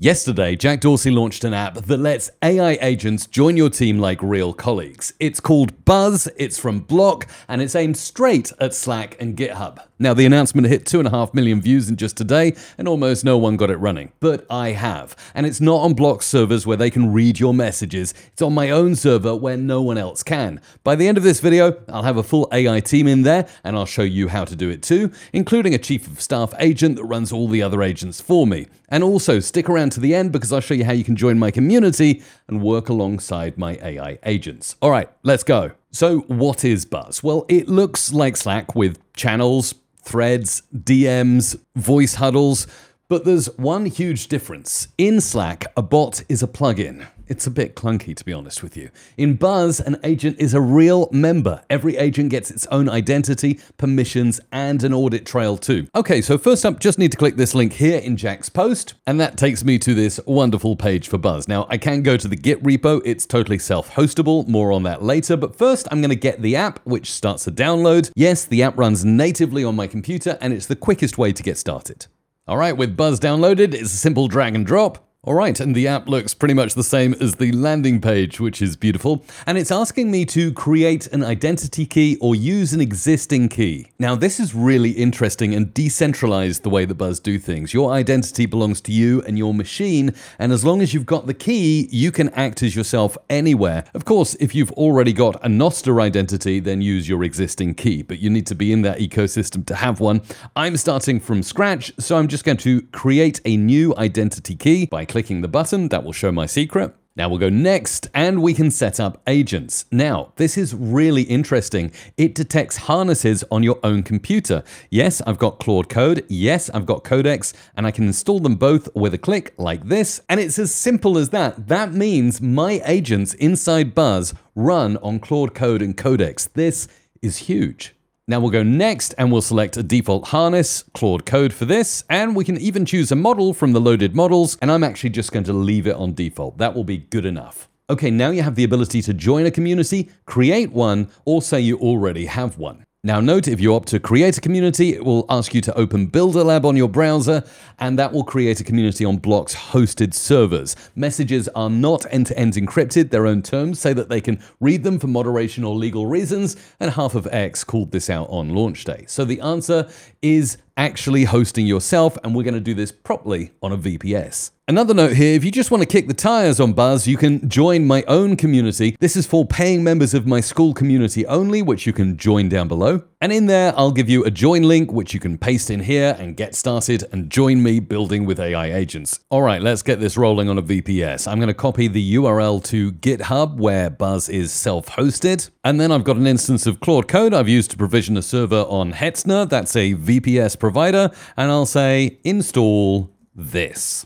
Yesterday, Jack Dorsey launched an app that lets AI agents join your team like real colleagues. It's called Buzz, it's from Block, and it's aimed straight at Slack and GitHub. Now, the announcement hit 2.5 million views in just a day, and almost no one got it running. But I have. And it's not on Block's servers where they can read your messages. It's on my own server where no one else can. By the end of this video, I'll have a full AI team in there, and I'll show you how to do it too, including a chief of staff agent that runs all the other agents for me. And also, stick around to the end because I'll show you how you can join my community and work alongside my AI agents. All right, let's go. So what is Buzz? Well, it looks like Slack with channels, threads, DMs, voice huddles, but there's one huge difference. In Slack, a bot is a plugin. It's a bit clunky, to be honest with you. In Buzz, an agent is a real member. Every agent gets its own identity, permissions, and an audit trail too. Okay, so first up, just need to click this link here in Jack's post, and that takes me to this wonderful page for Buzz. Now, I can go to the Git repo. It's totally self-hostable. More on that later. But first, I'm going to get the app, which starts a download. Yes, the app runs natively on my computer, and it's the quickest way to get started. All right, with Buzz downloaded, it's a simple drag and drop. All right, and the app looks pretty much the same as the landing page, which is beautiful. And it's asking me to create an identity key or use an existing key. Now, this is really interesting and decentralized the way that Buzz do things. Your identity belongs to you and your machine, and as long as you've got the key, you can act as yourself anywhere. Of course, if you've already got a Nostr identity, then use your existing key, but you need to be in that ecosystem to have one. I'm starting from scratch, so I'm just going to create a new identity key by clicking the button. That will show my secret. Now we'll go next and we can set up agents. Now, this is really interesting. It detects harnesses on your own computer. Yes, I've got Claude Code. Yes, I've got Codex, and I can install them both with a click like this. And it's as simple as that. That means my agents inside Buzz run on Claude Code and Codex. This is huge. Now we'll go next and we'll select a default harness, Claude Code for this, and we can even choose a model from the loaded models, and I'm actually just going to leave it on default. That will be good enough. Okay, now you have the ability to join a community, create one, or say you already have one. Now note, if you opt to create a community, it will ask you to open Builder Lab on your browser, and that will create a community on Block's hosted servers. Messages are not end-to-end encrypted. Their own terms say that they can read them for moderation or legal reasons, and half of X called this out on launch day. So the answer is actually hosting yourself, and we're going to do this properly on a VPS. Another note here, if you just want to kick the tires on Buzz, you can join my own community. This is for paying members of my school community only, which you can join down below. And in there, I'll give you a join link, which you can paste in here and get started and join me building with AI agents. All right, let's get this rolling on a VPS. I'm going to copy the URL to GitHub, where Buzz is self-hosted. And then I've got an instance of Claude Code I've used to provision a server on Hetzner. That's a VPS provider. And I'll say install this.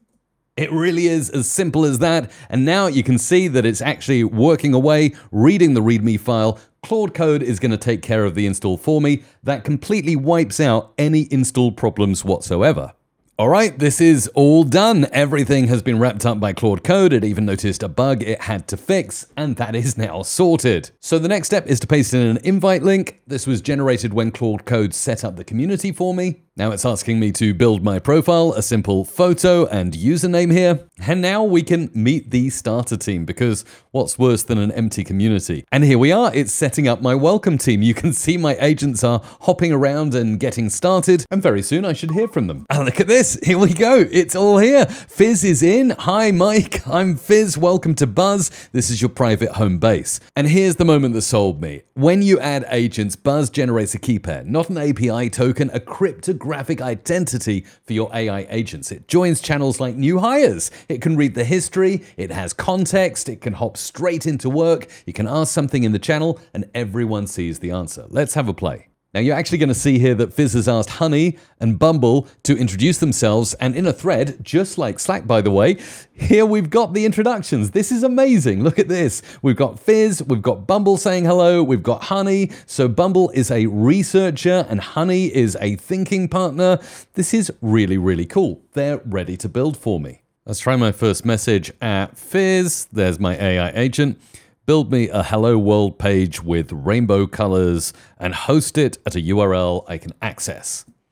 It really is as simple as that, and now you can see that it's actually working away, reading the README file. Claude Code is going to take care of the install for me. That completely wipes out any install problems whatsoever. All right, this is all done. Everything has been wrapped up by Claude Code. It even noticed a bug it had to fix, and that is now sorted. So the next step is to paste in an invite link. This was generated when Claude Code set up the community for me. Now it's asking me to build my profile, a simple photo and username here. And now we can meet the starter team, because what's worse than an empty community? And here we are, it's setting up my welcome team. You can see my agents are hopping around and getting started, and very soon I should hear from them. And look at this, here we go, it's all here. Fizz is in. Hi Mike, I'm Fizz, welcome to Buzz. This is your private home base. And here's the moment that sold me. When you add agents, Buzz generates a key pair, not an API token, a cryptographic identity for your AI agents. It joins channels like new hires. It can read the history, it has context, it can hop straight into work, you can ask something in the channel, and everyone sees the answer. Let's have a play. Now you're actually going to see here that Fizz has asked Honey and Bumble to introduce themselves, and in a thread, just like Slack by the way, here we've got the introductions. This is amazing. Look at this. We've got Fizz, we've got Bumble saying hello, we've got Honey. So Bumble is a researcher and Honey is a thinking partner. This is really, really cool. They're ready to build for me. Let's try my first message at Fizz. There's my AI agent. Build me a hello world page with rainbow colors and host it at a URL I can access.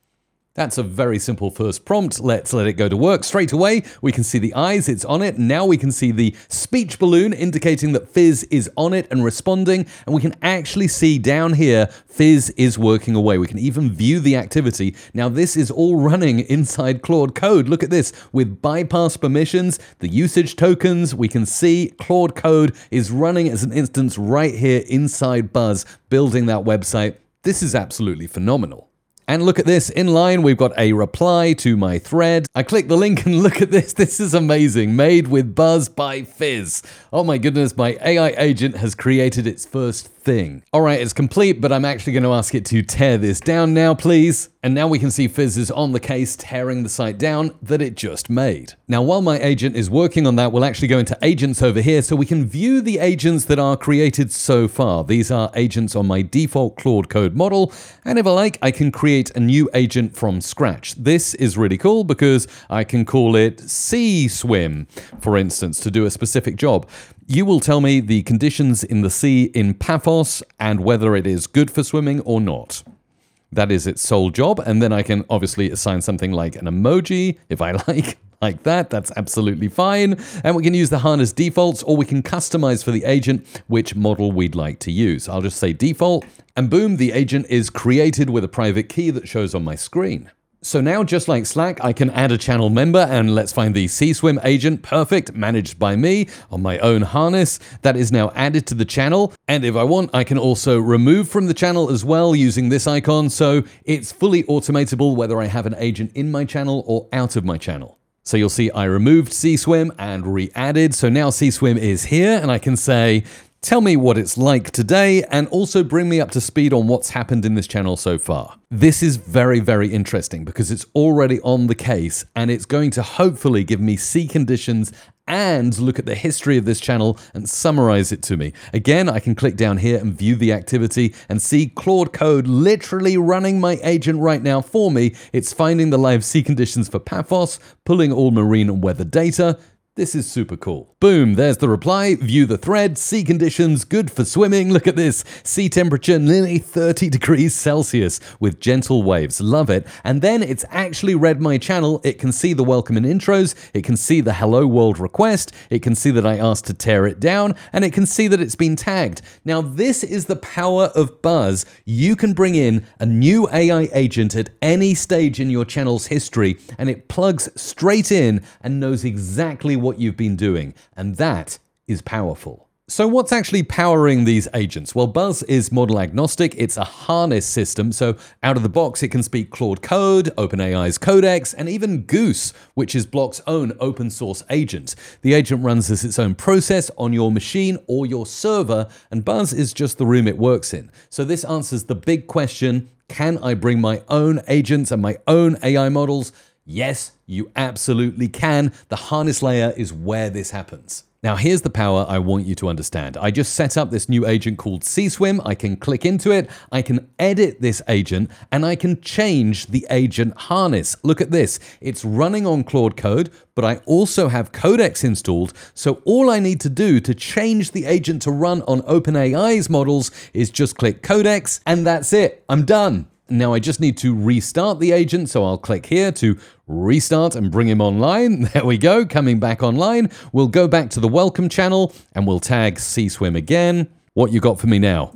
That's a very simple first prompt. Let's let it go to work. Straight away, we can see the eyes, it's on it. Now we can see the speech balloon indicating that Fizz is on it and responding. And we can actually see down here, Fizz is working away. We can even view the activity. Now this is all running inside Claude Code. Look at this, with bypass permissions, the usage tokens, we can see Claude Code is running as an instance right here inside Buzz, building that website. This is absolutely phenomenal. And look at this, in line, we've got a reply to my thread. I click the link and look at this. This is amazing. Made with Buzz by Fizz. Oh my goodness, my AI agent has created its first thing. All right, it's complete, but I'm actually going to ask it to tear this down now, please. And now we can see Fizz is on the case tearing the site down that it just made. Now, while my agent is working on that, we'll actually go into agents over here so we can view the agents that are created so far. These are agents on my default Claude Code model. And if I like, I can create a new agent from scratch. This is really cool because I can call it Sea Swim, for instance, to do a specific job. You will tell me the conditions in the sea in Paphos and whether it is good for swimming or not. That is its sole job, and then I can obviously assign something like an emoji, if I like that, that's absolutely fine. And we can use the harness defaults, or we can customize for the agent which model we'd like to use. I'll just say default, and boom, the agent is created with a private key that shows on my screen. So now, just like Slack, I can add a channel member, and let's find the Sea Swim agent, perfect, managed by me on my own harness. That is now added to the channel, and if I want, I can also remove from the channel as well using this icon, so it's fully automatable whether I have an agent in my channel or out of my channel. So you'll see I removed Sea Swim and re-added, so now Sea Swim is here, and I can say, tell me what it's like today, and also bring me up to speed on what's happened in this channel so far. This is very, very interesting because it's already on the case, and it's going to hopefully give me sea conditions and look at the history of this channel and summarize it to me. Again, I can click down here and view the activity and see Claude Code literally running my agent right now for me. It's finding the live sea conditions for Paphos, pulling all marine and weather data. This is super cool. Boom, there's the reply. View the thread, sea conditions, good for swimming. Look at this, sea temperature nearly 30 degrees Celsius with gentle waves. Love it. And then it's actually read my channel. It can see the welcome and intros. It can see the hello world request. It can see that I asked to tear it down, and it can see that it's been tagged. Now, this is the power of Buzz. You can bring in a new AI agent at any stage in your channel's history, and it plugs straight in and knows exactly what you've been doing, and that is powerful. So what's actually powering these agents? Well, Buzz is model agnostic. It's a harness system, so out of the box it can speak Claude Code, OpenAI's Codex, and even Goose, which is Block's own open source agent. The agent runs as its own process on your machine or your server, and Buzz is just the room it works in. So this answers the big question, can I bring my own agents and my own AI models? Yes, you absolutely can. The harness layer is where this happens. Now, here's the power I want you to understand. I just set up this new agent called Sea Swim. I can click into it, I can edit this agent, and I can change the agent harness. Look at this. It's running on Claude Code, but I also have Codex installed. So all I need to do to change the agent to run on OpenAI's models is just click Codex, and that's it. I'm done. Now I just need to restart the agent, so I'll click here to restart and bring him online. There we go, coming back online. We'll go back to the welcome channel and we'll tag Sea Swim again. What you got for me now?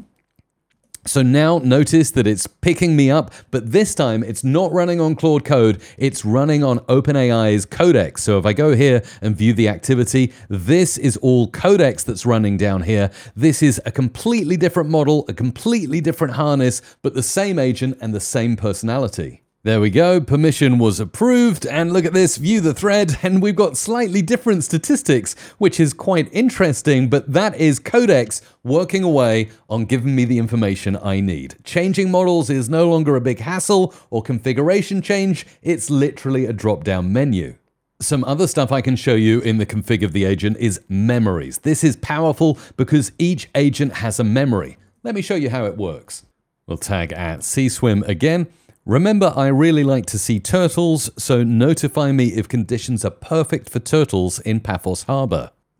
So now notice that it's picking me up, but this time it's not running on Claude Code, it's running on OpenAI's Codex. So if I go here and view the activity, this is all Codex that's running down here. This is a completely different model, a completely different harness, but the same agent and the same personality. There we go, permission was approved, and look at this, view the thread, and we've got slightly different statistics, which is quite interesting, but that is Codex working away on giving me the information I need. Changing models is no longer a big hassle or configuration change, it's literally a drop-down menu. Some other stuff I can show you in the config of the agent is memories. This is powerful because each agent has a memory. Let me show you how it works. We'll tag at Sea Swim again. Remember, I really like to see turtles, so notify me if conditions are perfect for turtles in Paphos Harbor.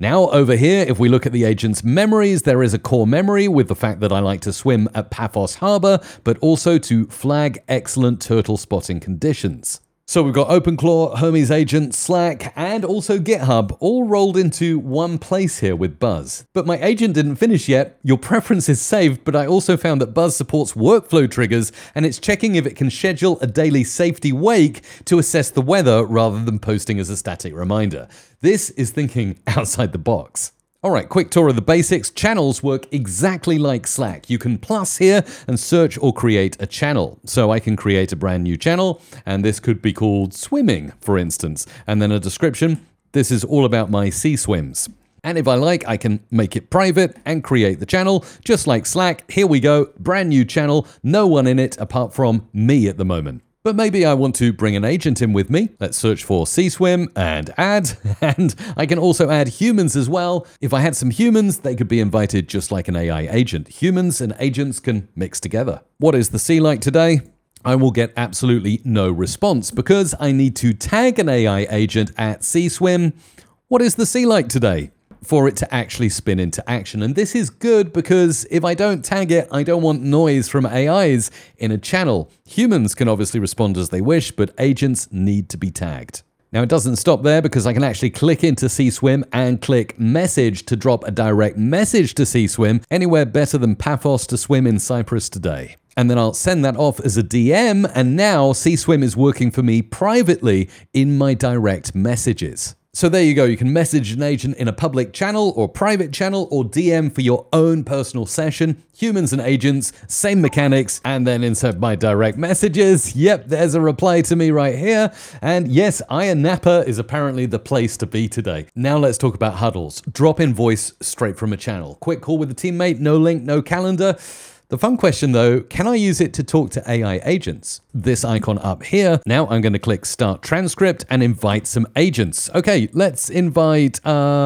Now over here, if we look at the agent's memories, there is a core memory with the fact that I like to swim at Paphos Harbor, but also to flag excellent turtle spotting conditions. So we've got OpenClaw, Hermes Agent, Slack, and also GitHub all rolled into one place here with Buzz. But my agent didn't finish yet. Your preference is saved, but I also found that Buzz supports workflow triggers, and it's checking if it can schedule a daily safety wake to assess the weather rather than posting as a static reminder. This is thinking outside the box. All right, quick tour of the basics. Channels work exactly like Slack. You can plus here and search or create a channel. So I can create a brand new channel, and this could be called Swimming, for instance. And then a description. This is all about my sea swims. And if I like, I can make it private and create the channel. Just like Slack, here we go, brand new channel, no one in it apart from me at the moment. But maybe I want to bring an agent in with me. Let's search for CSwim and add. And I can also add humans as well. If I had some humans, they could be invited just like an AI agent. Humans and agents can mix together. What is the sea like today? I will get absolutely no response because I need to tag an AI agent at CSwim. What is the sea like today? For it to actually spin into action. And this is good because if I don't tag it, I don't want noise from AIs in a channel. Humans can obviously respond as they wish, but agents need to be tagged. Now it doesn't stop there because I can actually click into CSwim and click message to drop a direct message to CSwim, anywhere better than Paphos to swim in Cyprus today. And then I'll send that off as a DM, and now CSwim is working for me privately in my direct messages. So there you go, you can message an agent in a public channel or private channel or DM for your own personal session. Humans and agents, same mechanics, and then insert my direct messages. Yep, there's a reply to me right here. And yes, Ayia Napa is apparently the place to be today. Now let's talk about huddles. Drop in voice straight from a channel. Quick call with a teammate, no link, no calendar. The fun question though, can I use it to talk to AI agents? This icon up here. Now I'm going to click Start Transcript and invite some agents. Okay, let's invite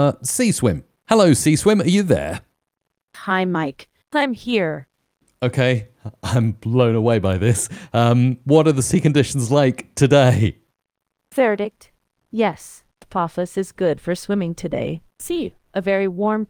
CSwim. Hello CSwim, are you there? Hi, Mike. I'm here. Okay, I'm blown away by this. What are the sea conditions like today? Verdict. Yes, Paphos is good for swimming today. See, a very warm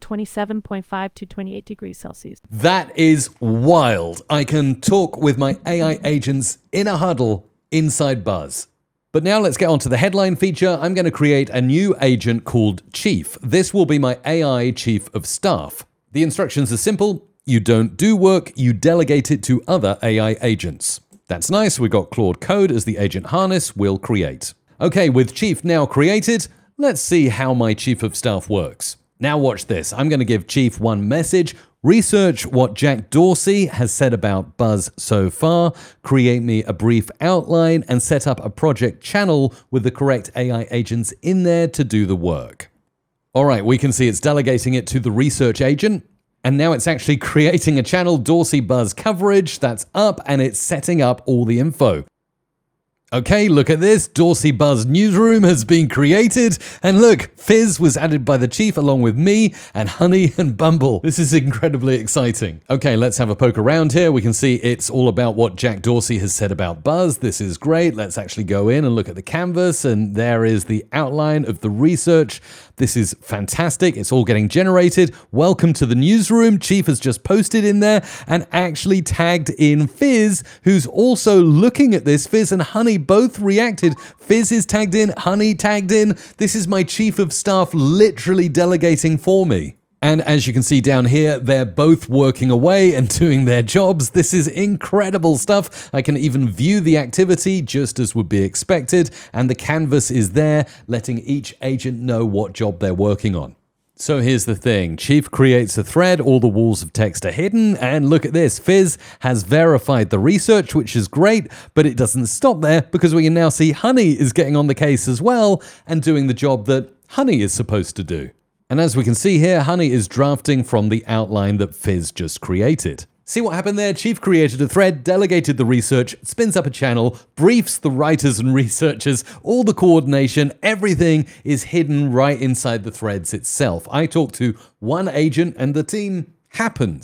27.5 to 28 degrees Celsius. That is wild. I can talk with my AI agents in a huddle inside Buzz. But now let's get on to the headline feature. I'm going to create a new agent called Chief. This will be my AI Chief of Staff. The instructions are simple. You don't do work, you delegate it to other AI agents. That's nice. We've got Claude Code as the agent harness we'll create. Okay, with Chief now created, let's see how my Chief of Staff works. Now watch this. I'm going to give Chief one message. Research what Jack Dorsey has said about Buzz so far, create me a brief outline, and set up a project channel with the correct AI agents in there to do the work. All right, we can see it's delegating it to the research agent. And now it's actually creating a channel, Dorsey Buzz coverage. That's up, and it's setting up all the info. Okay, look at this. Dorsey Buzz Newsroom has been created. And look, Fizz was added by the Chief along with me and Honey and Bumble. This is incredibly exciting. Okay, let's have a poke around here. We can see it's all about what Jack Dorsey has said about Buzz. This is great. Let's actually go in and look at the canvas. And there is the outline of the research. This is fantastic. It's all getting generated. Welcome to the newsroom. Chief has just posted in there and actually tagged in Fizz, who's also looking at this. Fizz and Honey both reacted. Fizz is tagged in, Honey tagged in. This is my Chief of Staff literally delegating for me. And as you can see down here, they're both working away and doing their jobs. This is incredible stuff. I can even view the activity just as would be expected. And the canvas is there, letting each agent know what job they're working on. So here's the thing. Chief creates a thread, all the walls of text are hidden, and look at this. Fizz has verified the research, which is great, but it doesn't stop there because we can now see Honey is getting on the case as well and doing the job that Honey is supposed to do. And as we can see here, Honey is drafting from the outline that Fizz just created. See what happened there? Chief created a thread, delegated the research, spins up a channel, briefs the writers and researchers, all the coordination, everything is hidden right inside the threads itself. I talk to one agent and the team happens.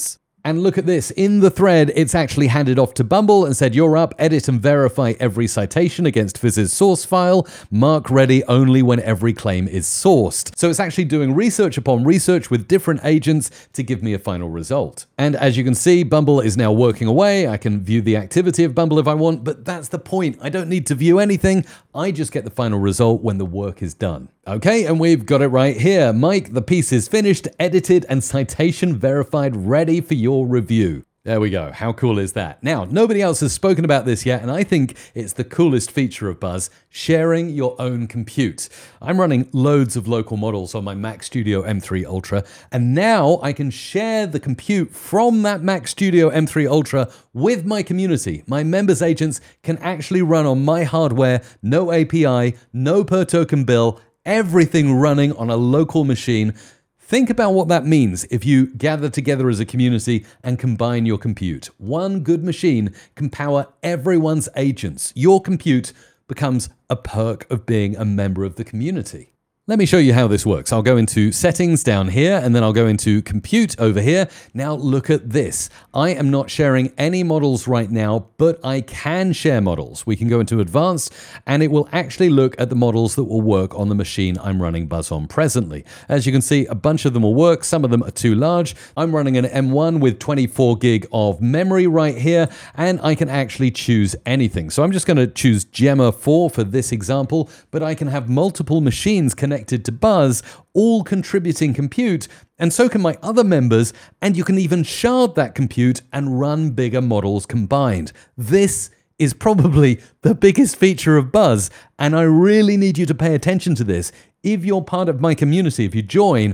And look at this, in the thread, it's actually handed off to Bumble and said, you're up, edit and verify every citation against Fizz's source file, mark ready only when every claim is sourced. So it's actually doing research upon research with different agents to give me a final result. And as you can see, Bumble is now working away. I can view the activity of Bumble if I want, but that's the point. I don't need to view anything. I just get the final result when the work is done. Okay, and we've got it right here. Mike, the piece is finished, edited, and citation verified, ready for your review. There we go. How cool is that? Now, nobody else has spoken about this yet, and I think it's the coolest feature of Buzz, sharing your own compute. I'm running loads of local models on my Mac Studio M3 Ultra, and now I can share the compute from that Mac Studio M3 Ultra with my community. My members agents can actually run on my hardware, no API, no per token bill, everything running on a local machine. Think about what that means if you gather together as a community and combine your compute. One good machine can power everyone's agents. Your compute becomes a perk of being a member of the community. Let me show you how this works. I'll go into settings down here, and then I'll go into compute over here. Now look at this. I am not sharing any models right now, but I can share models. We can go into advanced, and it will actually look at the models that will work on the machine I'm running Buzz on presently. As you can see, a bunch of them will work. Some of them are too large. I'm running an M1 with 24 gig of memory right here, and I can actually choose anything. So I'm just going to choose Gemma 4 for this example, but I can have multiple machines connected to Buzz, all contributing compute, and so can my other members, and you can even shard that compute and run bigger models combined. This is probably the biggest feature of Buzz, and I really need you to pay attention to this. If you're part of my community, if you join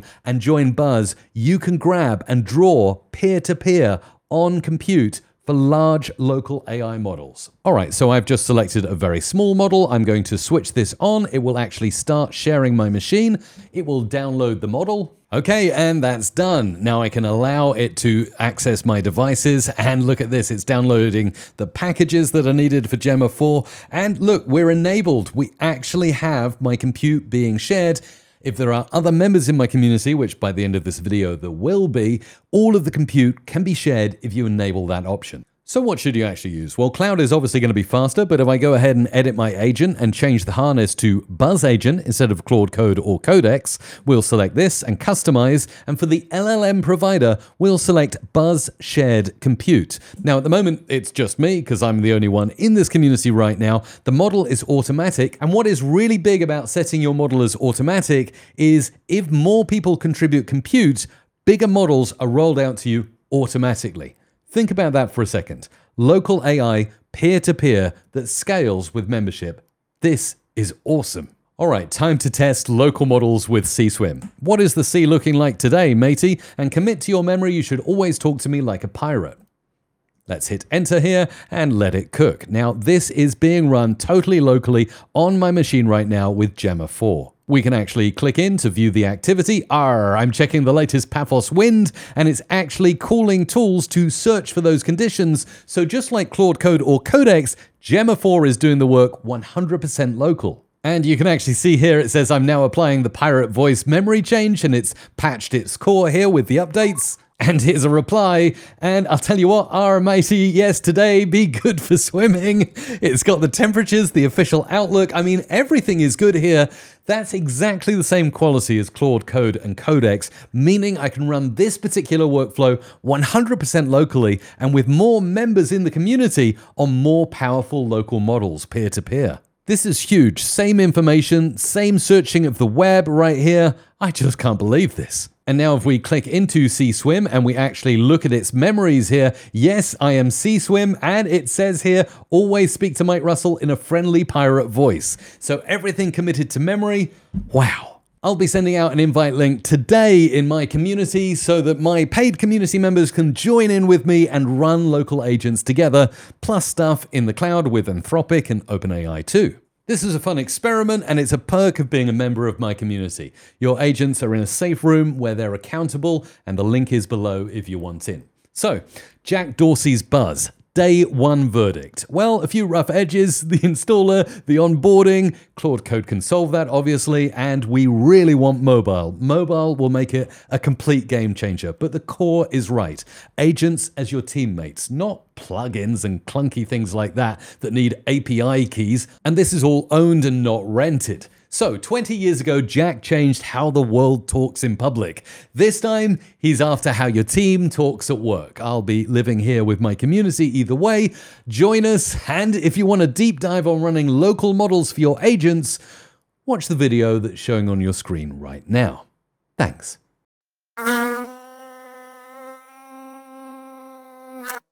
Buzz, you can grab and draw peer-to-peer on compute for large local AI models. All right, so I've just selected a very small model. I'm going to switch this on. It will actually start sharing my machine. It will download the model. Okay, and that's done. Now I can allow it to access my devices, and look at this. It's downloading the packages that are needed for Gemma 4. And look, we're enabled. We actually have my compute being shared. If there are other members in my community, which by the end of this video there will be, all of the compute can be shared if you enable that option. So what should you actually use? Well, Cloud is obviously going to be faster, but if I go ahead and edit my agent and change the harness to Buzz Agent instead of Claude Code or Codex, we'll select this and customize, and for the LLM provider, we'll select Buzz Shared Compute. Now, at the moment, it's just me because I'm the only one in this community right now. The model is automatic, and what is really big about setting your model as automatic is if more people contribute compute, bigger models are rolled out to you automatically. Think about that for a second. Local AI, peer-to-peer, that scales with membership. This is awesome. All right, time to test local models with CSwim. What is the sea looking like today, matey? And commit to your memory, you should always talk to me like a pirate. Let's hit enter here and let it cook. Now, this is being run totally locally on my machine right now with Gemma 4. We can actually click in to view the activity. I'm checking the latest Paphos wind, and it's actually calling tools to search for those conditions. So just like Claude Code or Codex, Gemma 4 is doing the work 100% local. And you can actually see here, it says I'm now applying the pirate voice memory change, and it's patched its core here with the updates. And here's a reply, and I'll tell you what, matey, yes, today be good for swimming. It's got the temperatures, the official outlook. I mean, everything is good here. That's exactly the same quality as Claude Code and Codex, meaning I can run this particular workflow 100% locally and with more members in the community on more powerful local models peer-to-peer. This is huge. Same information, same searching of the web right here. I just can't believe this. And now if we click into CSwim and we actually look at its memories here, yes, I am CSwim, and it says here, always speak to Mike Russell in a friendly pirate voice. So everything committed to memory. Wow. I'll be sending out an invite link today in my community so that my paid community members can join in with me and run local agents together, plus stuff in the cloud with Anthropic and OpenAI too. This is a fun experiment, and it's a perk of being a member of my community. Your agents are in a safe room where they're accountable, and the link is below if you want in. So, Jack Dorsey's Buzz. Day one verdict. Well, a few rough edges, the installer, the onboarding. Claude Code can solve that, obviously, and we really want mobile. Mobile will make it a complete game changer, but the core is right. Agents as your teammates, not plugins and clunky things like that need API keys, and this is all owned and not rented. So, 20 years ago, Jack changed how the world talks in public. This time, he's after how your team talks at work. I'll be living here with my community either way. Join us, and if you want a deep dive on running local models for your agents, watch the video that's showing on your screen right now. Thanks.